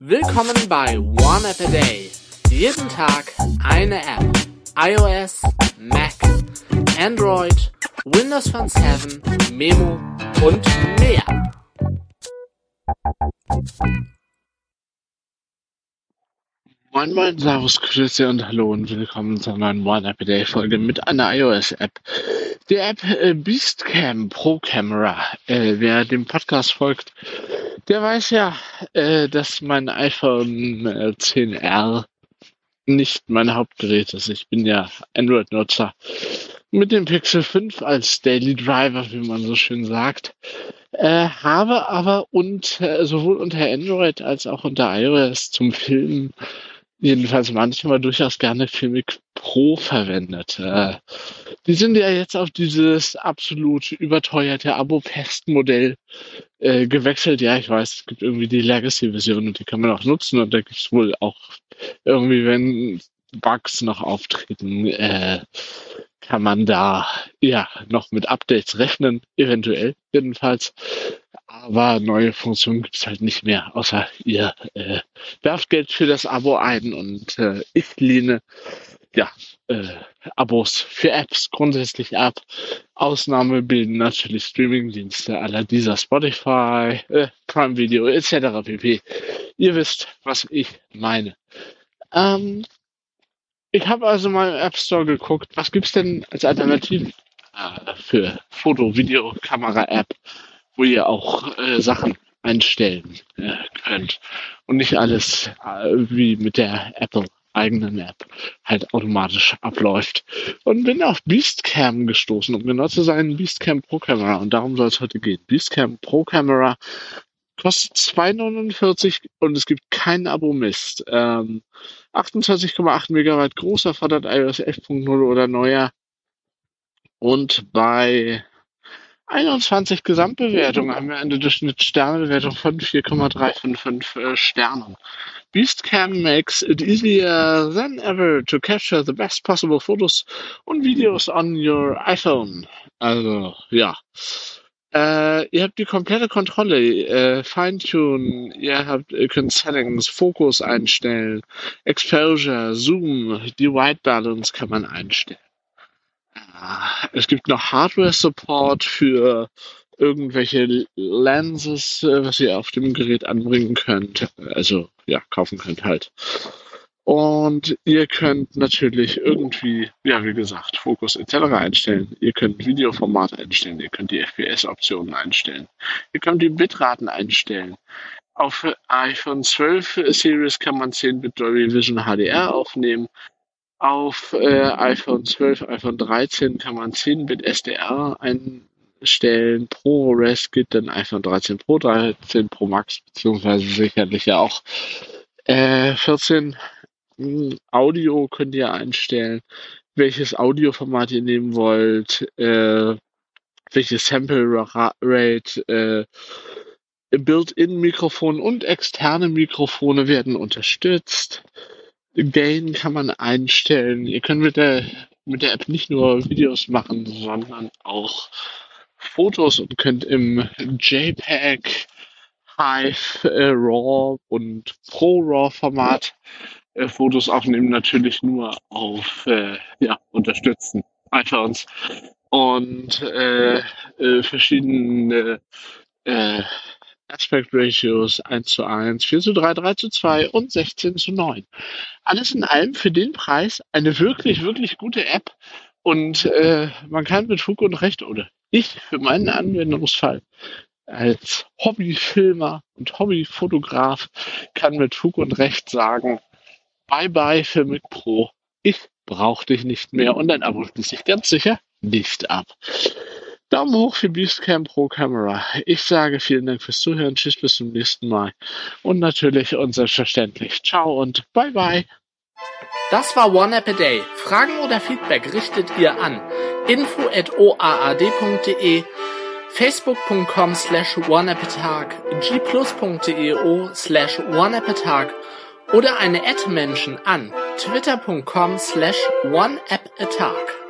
Willkommen bei One App a Day. Jeden Tag eine App. iOS, Mac, Android, Windows Phone 7, Memo und mehr. Moin Moin, Servus, Grüße und Hallo und willkommen zur neuen One App a Day Folge mit einer iOS-App. Die App Beastcam Pro Camera. Wer dem Podcast folgt, der weiß ja, dass mein iPhone 10R nicht mein Hauptgerät ist. Ich bin ja Android-Nutzer mit dem Pixel 5 als Daily Driver, wie man so schön sagt. Habe aber sowohl unter Android als auch unter iOS zum Filmen jedenfalls manchmal durchaus gerne Filmic Pro verwendet. Die sind ja jetzt auf dieses absolut überteuerte Abo-Fest-Modell gewechselt. Ja, ich weiß, es gibt irgendwie die Legacy-Version und die kann man auch nutzen und da gibt es wohl auch irgendwie, wenn Bugs noch auftreten, kann man da ja noch mit Updates rechnen, eventuell jedenfalls. Aber neue Funktionen gibt es halt nicht mehr, außer ihr werft Geld für das Abo ein und ich lehne Abos für Apps grundsätzlich ab. Ausnahme bilden natürlich Streamingdienste aller dieser Spotify, Prime Video etc. pp. Ihr wisst, was ich meine. Ich habe also mal im App Store geguckt, was gibt's denn als Alternative für Foto-, Video-, Kamera-App, wo ihr auch Sachen einstellen könnt und nicht alles wie mit der Apple eigenen App halt automatisch abläuft. Und bin auf Beastcam gestoßen, um genau zu sein, Beastcam Pro Camera. Und darum soll es heute gehen. Beastcam Pro Camera kostet 2,49 und es gibt keinen Abo-Mist. 28,8 Megabyte groß, erfordert iOS 11.0 oder neuer. Und bei 21 Gesamtbewertungen haben wir eine Durchschnittssternebewertung von 4,355 Sternen. Beastcam makes it easier than ever to capture the best possible photos und Videos on your iPhone. Also, ja. Ihr habt die komplette Kontrolle, Feintunen, ihr könnt Settings, Fokus einstellen, Exposure, Zoom, die White Balance kann man einstellen. Es gibt noch Hardware-Support für irgendwelche Lenses, was ihr auf dem Gerät anbringen könnt. Also, ja, kaufen könnt halt. Und ihr könnt natürlich irgendwie, ja, wie gesagt, Fokus etc. einstellen. Ihr könnt Videoformat einstellen. Ihr könnt die FPS-Optionen einstellen. Ihr könnt die Bitraten einstellen. Auf iPhone 12 Series kann man 10-Bit Dolby Vision HDR aufnehmen. Auf iPhone 12, iPhone 13 kann man 10-Bit SDR einstellen. ProRes gibt dann iPhone 13 Pro, 13 Pro Max, beziehungsweise sicherlich ja auch 14. Audio könnt ihr einstellen, welches Audioformat ihr nehmen wollt, welches Sample Rate, Built-in-Mikrofon und externe Mikrofone werden unterstützt. Gain kann man einstellen. Ihr könnt mit der App nicht nur Videos machen, sondern auch Fotos und könnt im JPEG, Hive, RAW und ProRAW-Format Fotos aufnehmen, natürlich nur auf unterstützten iPhones und verschiedene Aspect Ratios 1:1, 4:3, 3:2 und 16:9. Alles in allem für den Preis eine wirklich, wirklich gute App und man kann mit Fug und Recht, oder ich für meinen Anwendungsfall als Hobbyfilmer und Hobbyfotograf kann mit Fug und Recht sagen, bye bye Filmic Pro, ich brauche dich nicht mehr und dein Abo schließt sich ganz sicher nicht ab. Daumen hoch für Beastcam Pro Camera. Ich sage vielen Dank fürs Zuhören, tschüss, bis zum nächsten Mal und natürlich und selbstverständlich ciao und bye bye. Das war One App a Day. Fragen oder Feedback richtet ihr an info@oaad.de, facebook.com/oneappatag, gplus.io/oneappatag oder eine @Menschen an twitter.com/oneappatag.